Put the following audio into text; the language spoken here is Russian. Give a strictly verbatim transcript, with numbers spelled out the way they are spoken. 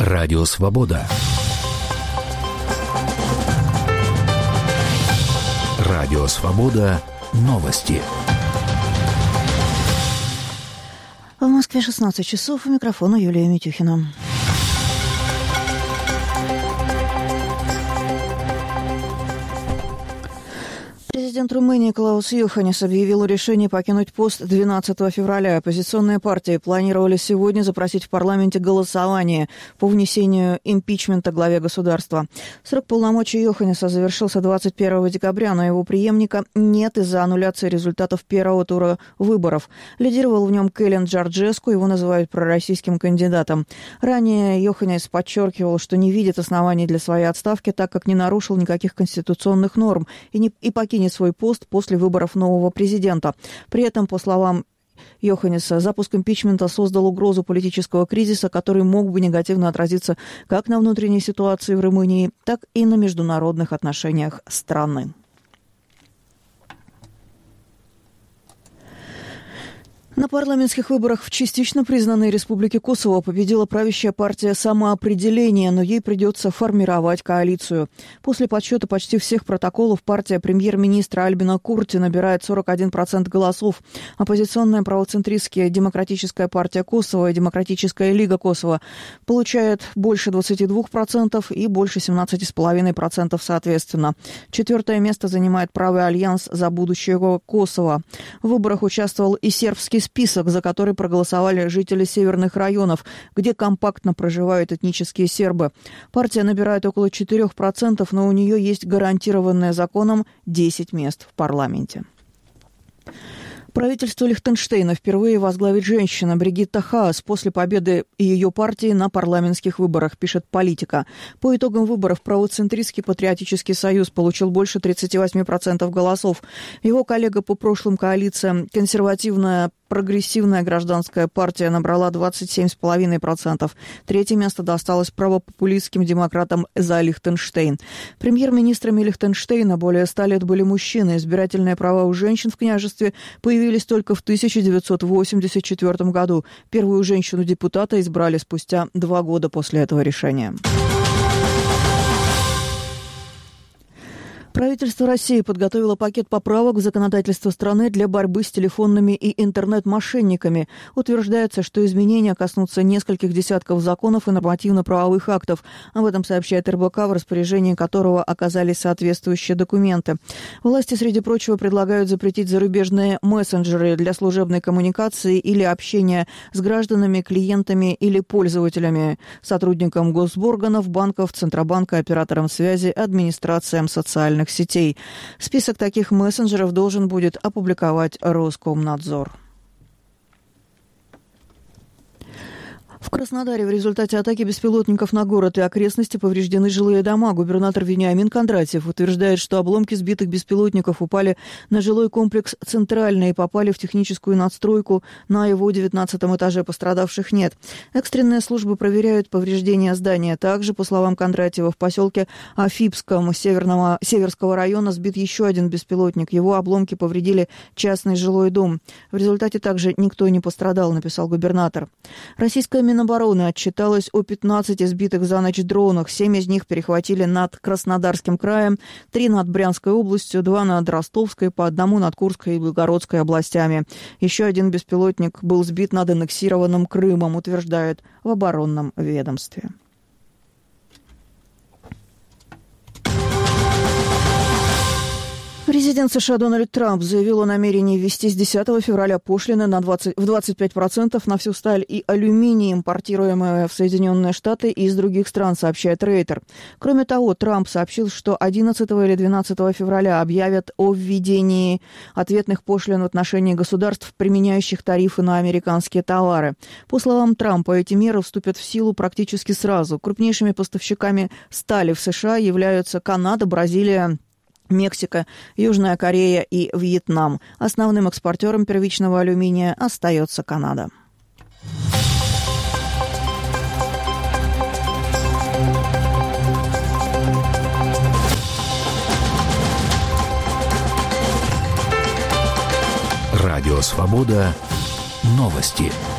Радио Свобода. Радио Свобода. Новости. В Москве шестнадцать часов. У микрофона Юлия Митюхина. Президент Румынии Клаус Йоханнис объявил о решении покинуть пост двенадцатого февраля. Оппозиционные партии планировали сегодня запросить в парламенте голосование по внесению импичмента главе государства. Срок полномочий Йоханниса завершился двадцать первого декабря, но его преемника нет из-за аннуляции результатов первого тура выборов. Лидировал в нем Кэлен Джорджеску, его называют пророссийским кандидатом. Ранее Йоханнис подчеркивал, что не видит оснований для своей отставки, так как не нарушил никаких конституционных норм и, не, и покинет свой пост после выборов нового президента. При этом, по словам Йоханниса, запуск импичмента создал угрозу политического кризиса, который мог бы негативно отразиться как на внутренней ситуации в Румынии, так и на международных отношениях страны. На парламентских выборах в частично признанной Республике Косово победила правящая партия «Самоопределение», но ей придется формировать коалицию. После подсчета почти всех протоколов партия премьер-министра Альбина Курти набирает сорок один процент голосов. Оппозиционная правоцентристская Демократическая партия Косово и Демократическая лига Косово получает больше двадцати двух процентов и больше семнадцати целых пяти десятых процента соответственно. Четвертое место занимает Правый альянс за будущее Косово. В выборах участвовал и сербский список, за который проголосовали жители северных районов, где компактно проживают этнические сербы. Партия набирает около четырёх процентов, но у нее есть гарантированное законом десять мест в парламенте. Правительство Лихтенштейна впервые возглавит женщина Бригитта Хаас после победы ее партии на парламентских выборах, пишет «Политика». По итогам выборов правоцентристский патриотический союз получил больше тридцати восьми процентов голосов. Его коллега по прошлым коалициям, консервативная Прогрессивная гражданская партия, набрала двадцать семь целых пять десятых процента. Третье место досталось правопопулистским демократам «За Лихтенштейн». Премьер-министрами Лихтенштейна более ста лет были мужчины. Избирательные права у женщин в княжестве появились только в тысяча девятьсот восемьдесят четвёртом году. Первую женщину-депутата избрали спустя два года после этого решения. Правительство России подготовило пакет поправок в законодательство страны для борьбы с телефонными и интернет-мошенниками. Утверждается, что изменения коснутся нескольких десятков законов и нормативно-правовых актов. Об этом сообщает эр бэ ка, в распоряжении которого оказались соответствующие документы. Власти, среди прочего, предлагают запретить зарубежные мессенджеры для служебной коммуникации или общения с гражданами, клиентами или пользователями, сотрудникам госорганов, банков, Центробанка, операторам связи, администрациям социальных сетей. Список таких мессенджеров должен будет опубликовать Роскомнадзор. В Краснодаре в результате атаки беспилотников на город и окрестности повреждены жилые дома. Губернатор Вениамин Кондратьев утверждает, что обломки сбитых беспилотников упали на жилой комплекс «Центральный» и попали в техническую надстройку. На его девятнадцатом этаже пострадавших нет. Экстренные службы проверяют повреждения здания. Также, по словам Кондратьева, в поселке Афипском Северного, Северского района сбит еще один беспилотник. Его обломки повредили частный жилой дом. В результате также никто не пострадал, написал губернатор. Российская Минобороны отчиталась о пятнадцати сбитых за ночь дронах. Семь из них перехватили над Краснодарским краем, три над Брянской областью, два над Ростовской, по одному над Курской и Белгородской областями. Еще один беспилотник был сбит над аннексированным Крымом, утверждают в оборонном ведомстве. Президент США Дональд Трамп заявил о намерении ввести с десятого февраля пошлины на двадцать, в двадцать пять процентов на всю сталь и алюминий, импортируемые в Соединенные Штаты и из других стран, сообщает Рейтер. Кроме того, Трамп сообщил, что одиннадцатого или двенадцатого февраля объявят о введении ответных пошлин в отношении государств, применяющих тарифы на американские товары. По словам Трампа, эти меры вступят в силу практически сразу. Крупнейшими поставщиками стали в США являются Канада, Бразилия, Мексика, Южная Корея и Вьетнам. Основным экспортером первичного алюминия остается Канада. Радио Свобода. Новости.